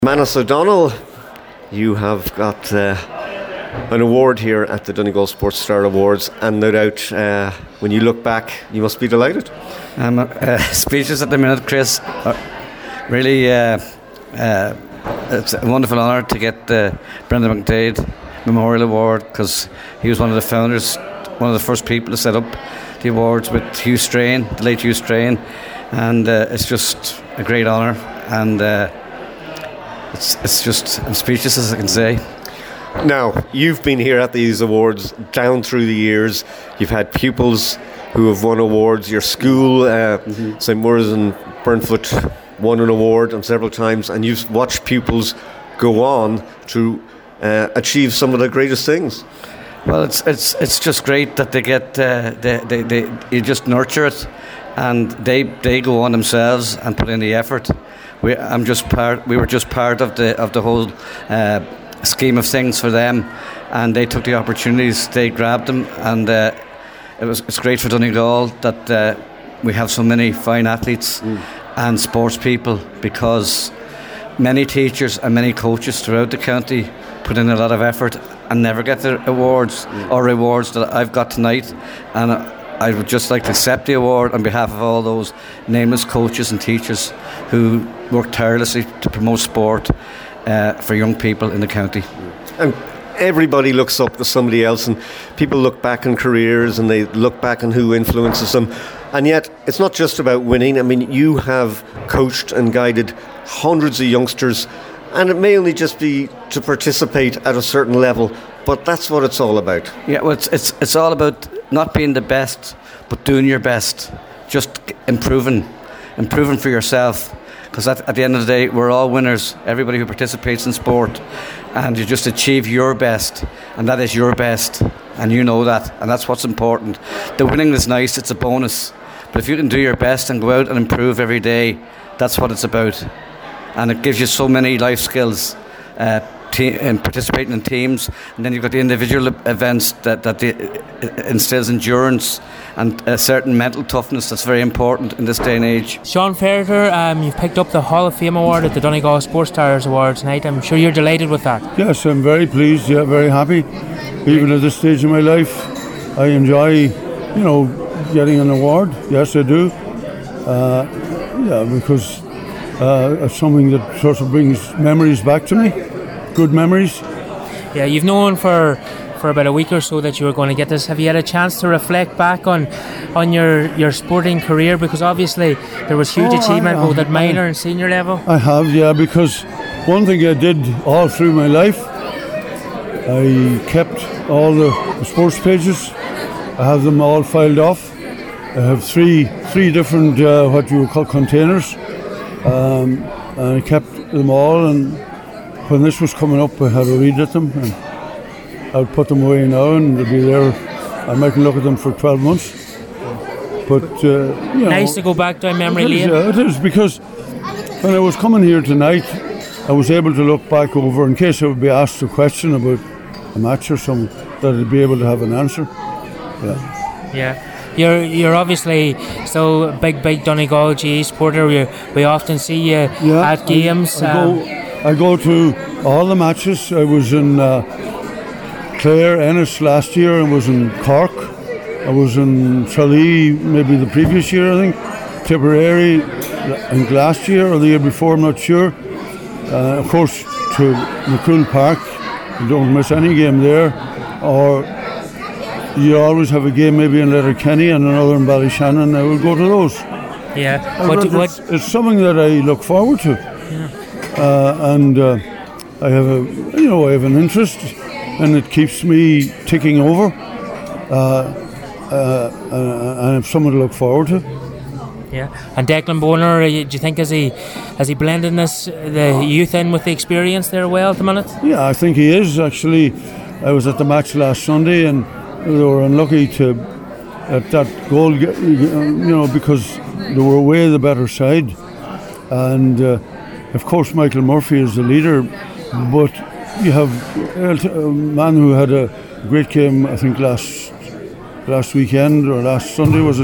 Manus O'Donnell, you have got an award here at the Donegal Sports Star Awards, and no doubt when you look back you must be delighted. I'm speechless at the minute, Chris. Really, it's a wonderful honour to get the Brendan McDade Memorial Award, because he was one of the founders, one of the first people to set up the awards with Hugh Strain, the late Hugh Strain, and it's just a great honour, and it's just, I'm speechless, as I can say. Now, you've been here at these awards down through the years. You've had pupils who have won awards. Your school, St Maurice and Burnfoot, won an award and several times, and you've watched pupils go on to achieve some of the greatest things. Well, it's just great that they get they you just nurture it, and they go on themselves and put in the effort. We were just part of the whole scheme of things for them, and they took the opportunities, they grabbed them, and it's great for Donegal that we have so many fine athletes and sports people, because many teachers and many coaches throughout the county put in a lot of effort and never get the awards or rewards that I've got tonight, and I would just like to accept the award on behalf of all those nameless coaches and teachers who work tirelessly to promote sport for young people in the county. And everybody looks up to somebody else, and people look back on careers and they look back on who influences them, and yet it's not just about winning. I mean, you have coached and guided hundreds of youngsters, and it may only just be to participate at a certain level, but that's what it's all about. Yeah, well, it's all about not being the best, but doing your best, just improving for yourself. Because at the end of the day, we're all winners, everybody who participates in sport, and you just achieve your best, and that is your best, and you know that, and that's what's important. The winning is nice, it's a bonus, but if you can do your best and go out and improve every day, that's what it's about. And it gives you so many life skills, and participating in teams, and then you've got the individual events that instills endurance and a certain mental toughness that's very important in this day and age. Sean Ferreter, you've picked up the Hall of Fame award at the Donegal Sports Stars Awards tonight. I'm sure you're delighted with that. Yes, I'm very pleased, very happy. Even at this stage of my life, I enjoy, getting an award. Yes, I do. Because it's something that sort of brings memories back to me. Good memories. Yeah, you've known for about a week or so that you were going to get this. Have you had a chance to reflect back on your sporting career? Because obviously there was huge achievement both at minor and senior level. I have, because one thing I did all through my life, I kept all the sports pages. I have them all filed off. I have three different what you would call containers, and I kept them all, and when this was coming up I had a read at them, and I would put them away now and they'll be there. I mightn't look at them for 12 months, but nice to go back down memory lane. It is, because when I was coming here tonight I was able to look back over, in case I would be asked a question about a match or something, that I'd be able to have an answer. You're obviously still a big Donegal GAA supporter. We often see you at games. I go to all the matches. I was in Clare, Ennis last year. I was in Cork. I was in Tralee maybe the previous year, I think. Tipperary and last year or the year before, I'm not sure. Of course, to Macroom Park. You don't miss any game there. Or you always have a game maybe in Letterkenny and another in Ballyshannon. I will go to those. Yeah. It's something that I look forward to. Yeah. And I have an interest, and it keeps me ticking over, and it's something to look forward to. Yeah, and Declan Bonner, do you think has he blended the youth in with the experience there well at the minute? Yeah, I think he is actually. I was at the match last Sunday, and they were unlucky at that goal, because they were way the better side, and. Of course, Michael Murphy is the leader, but you have a man who had a great game, I think last weekend or last Sunday was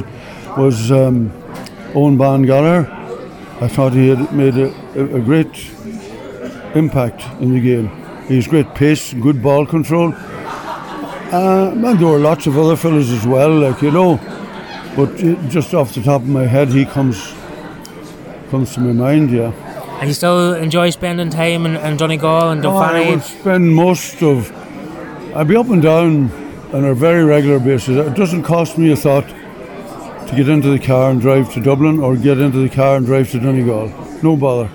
Owen Ban Gallagher. I thought he had made a great impact in the game. He has great pace, good ball control. And there were lots of other fellas as well, like, you know. But just off the top of my head, he comes to my mind, yeah. And you still enjoy spending time in Donegal and Dunfanny? I would spend I'd be up and down on a very regular basis. It doesn't cost me a thought to get into the car and drive to Dublin or get into the car and drive to Donegal. No bother.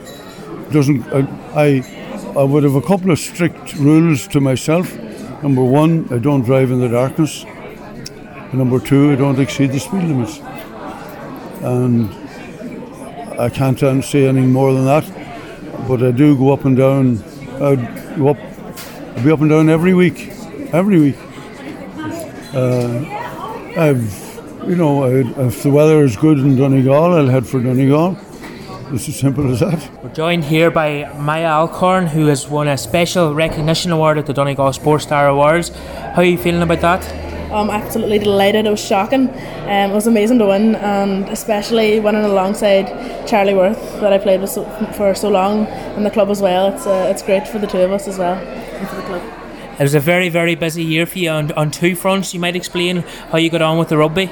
I would have a couple of strict rules to myself. Number one, I don't drive in the darkness. And number two, I don't exceed the speed limits. And I can't say anything more than that. But I do go up and down. I'd be up and down every week. If the weather is good in Donegal, I'll head for Donegal. It's as simple as that. We're joined here by Maya Alcorn, who has won a special recognition award at the Donegal Sports Star Awards. How are you feeling about that? I'm absolutely delighted. It was shocking. It was amazing to win, and especially winning alongside Charlie Worth, that I played with for so long, and the club as well. It's great for the two of us as well, and for the club. It was a very, very busy year for you on two fronts. You might explain how you got on with the rugby?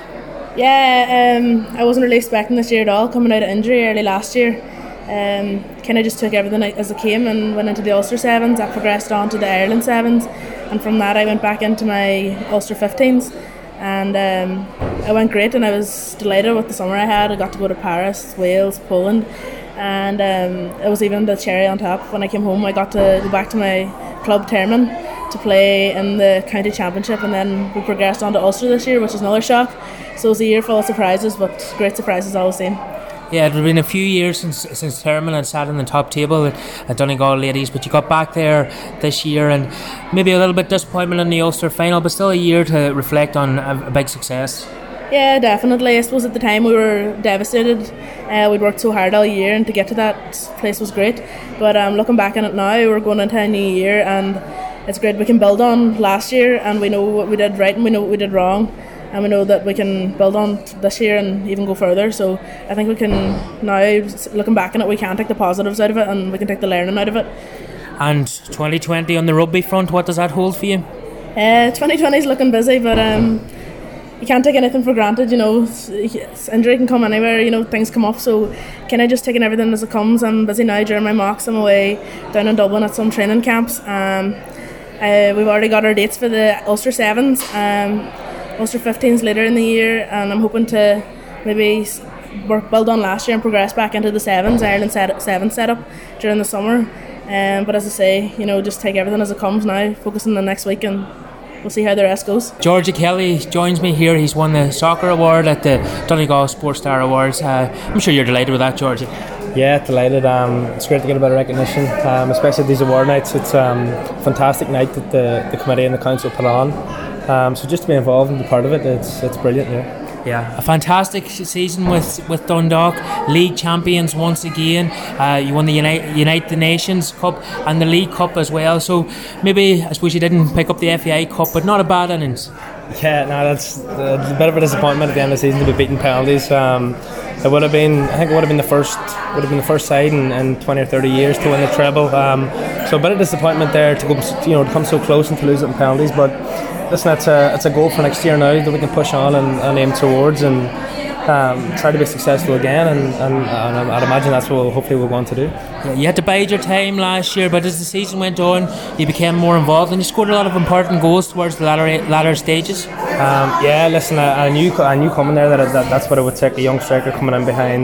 Yeah, I wasn't really expecting this year at all, coming out of injury early last year. Kind of just took everything as it came and went into the Ulster Sevens. I progressed on to the Ireland Sevens, and from that I went back into my Ulster 15s, and I went great, and I was delighted with the summer I had. I got to go to Paris, Wales, Poland, and it was even the cherry on top. When I came home, I got to go back to my club Termon to play in the county championship, and then we progressed on to Ulster this year, which is another shock. So it was a year full of surprises, but great surprises all the same. Yeah, it had been a few years since Termon had sat in the top table at Donegal Ladies, but you got back there this year, and maybe a little bit disappointment in the Ulster final, but still a year to reflect on a big success. Yeah, definitely. I suppose at the time we were devastated. We'd worked so hard all year, and to get to that place was great. But looking back on it now, we're going into a new year, and it's great. We can build on last year, and we know what we did right and we know what we did wrong, and we know that we can build on this year and even go further. So I think we can now, looking back on it, we can take the positives out of it, and we can take the learning out of it. And 2020 on the rugby front, what does that hold for you? 2020 is looking busy, but you can't take anything for granted. You know, injury can come anywhere. You know, things come up, so kind of just taking everything as it comes. I'm busy now during my mocks. I'm away down in Dublin at some training camps. We've already got our dates for the Ulster Sevens, Ulster 15s later in the year, and I'm hoping to maybe build on last year and progress back into the Sevens, Ireland Sevens setup during the summer. But as I say, you know, just take everything as it comes now, focus on the next week, and we'll see how the rest goes. Georgie Kelly joins me here. He's won the soccer award at the Donegal Sports Star Awards. I'm sure you're delighted with that, Georgie. Yeah, delighted. It's great to get a bit of recognition, especially at these award nights. It's a fantastic night that the committee and the council put on. So just to be involved and be part of it, it's brilliant. Yeah, a fantastic season with Dundalk, league champions once again. You won the Unite the Nations Cup and the League Cup as well. So maybe, I suppose you didn't pick up the FAI Cup, but not a bad innings. Yeah, no, that's a bit of a disappointment at the end of the season to be beating penalties. It would have been, I think, it would have been the first side in 20 or 30 years to win the treble. So a bit of disappointment there to go, to come so close and to lose it in penalties. But listen, it's a goal for next year now that we can push on and aim towards, and try to be successful again, and I'd imagine that's what hopefully we'll want to do. Yeah, you had to bide your time last year, but as the season went on, you became more involved, and you scored a lot of important goals towards the latter stages. Yeah, listen, I knew coming there that's what it would take, a young striker coming in behind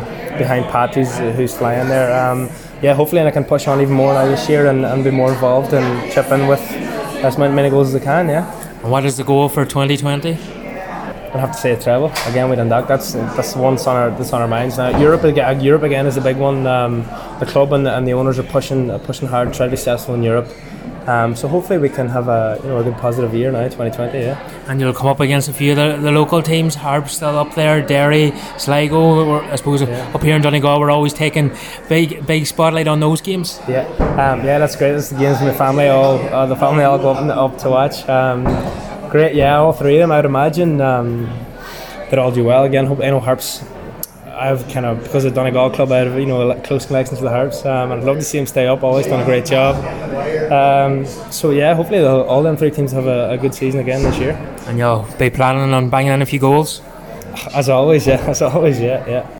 Pat, who's flying there. Yeah, hopefully I can push on even more now this year and be more involved and chip in with as many goals as I can. Yeah. And what is the goal for 2020? I'd have to say a treble again. We done that. That's the one that's on our minds now. Europe again is a big one. The club and the owners are pushing hard to try to be successful in Europe. So hopefully we can have a good positive year now, 2020. Yeah. And you'll come up against a few of the local teams. Harp still up there, Derry, Sligo. I suppose up here in Donegal we're always taking big spotlight on those games. Yeah, that's great. It's the games with the family all go up to watch. Great, yeah, all three of them. I'd imagine they'd all do well again. I know Harps I've kind of, because of Donegal Club, I have a close connection to the Hearts, and I'd love to see him stay up. Always done a great job. So yeah, hopefully all them 3 teams have a good season again this year. And you'll be planning on banging in a few goals? As always, yeah.